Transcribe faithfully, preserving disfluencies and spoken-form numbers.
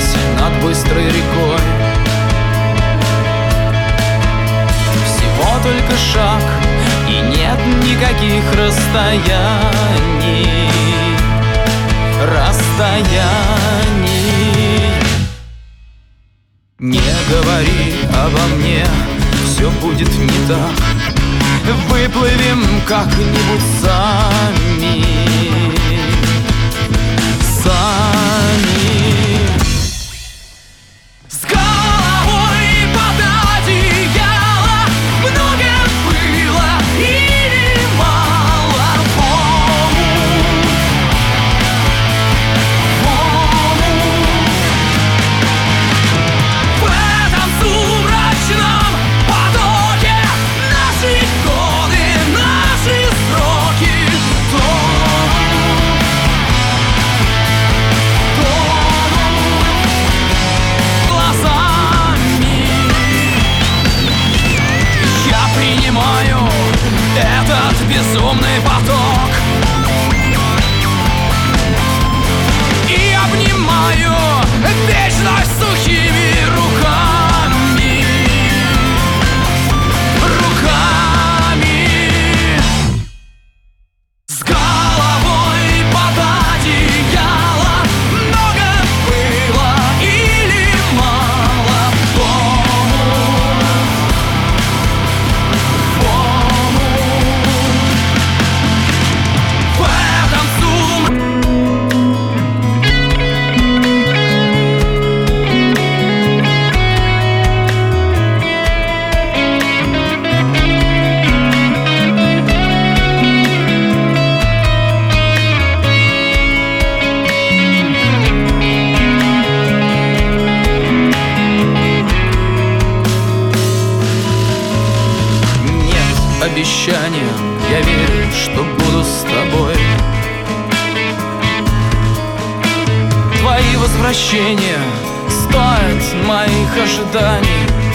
над быстрой рекой. Всего только шаг, и нет никаких расстояний, расстояний. Не говори обо мне, все будет не так. Выплывем как-нибудь сами, сами. С головой под одеяло много было или мало. В этом сумрачном потоке наши годы, наши сроки. Этот безумный поток и обнимаю вечность сухими руками, руками. С головой под одеяло много было или мало. Обещания, я верю, что буду с тобой. Твои возвращения стоят моих ожиданий.